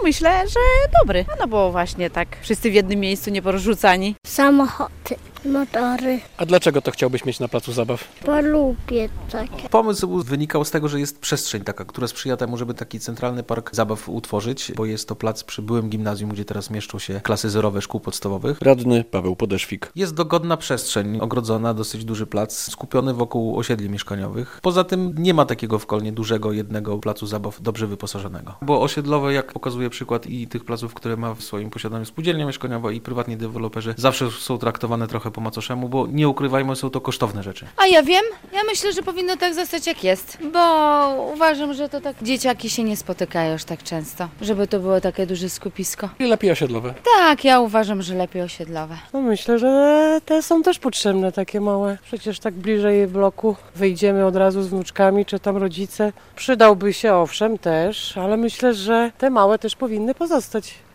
myślę, że dobry. No bo właśnie tak wszyscy w jednym miejscu nie porozrzucani. Samochody, motory, A dlaczego to chciałbyś mieć na placu zabaw? bo lubię takie. Pomysł wynikał z tego, że jest przestrzeń taka, która sprzyja temu, żeby taki centralny park zabaw utworzyć, bo jest to plac przy byłym gimnazjum, gdzie teraz mieszczą się klasy zerowe szkół podstawowych. Radny Paweł Podeszwik. Jest dogodna przestrzeń, ogrodzona, dosyć duży plac, skupiony wokół osiedli mieszkaniowych. Poza tym nie ma takiego w Kolnie dużego jednego placu zabaw dobrze wyposażonego. Bo osiedlowe, jak pokazuje przykład i tych placów, które ma w swoim posiadaniu spółdzielnia mieszkaniowa i prywatni deweloperzy, zawsze są traktowane trochę po macoszemu, bo nie ukrywajmy, są to kosztowne rzeczy. A ja wiem, ja myślę, że powinno tak zostać jak jest, bo uważam, że to tak dzieciaki się nie spotykają już tak często, żeby to było takie duże skupisko. I lepiej osiedlowe. Tak, ja uważam, że lepiej osiedlowe. No myślę, że te są też potrzebne, takie małe. Przecież tak bliżej bloku wyjdziemy od razu z wnuczkami, czy tam rodzice. Przydałby się owszem też, ale myślę, że te małe też powinny pozostać.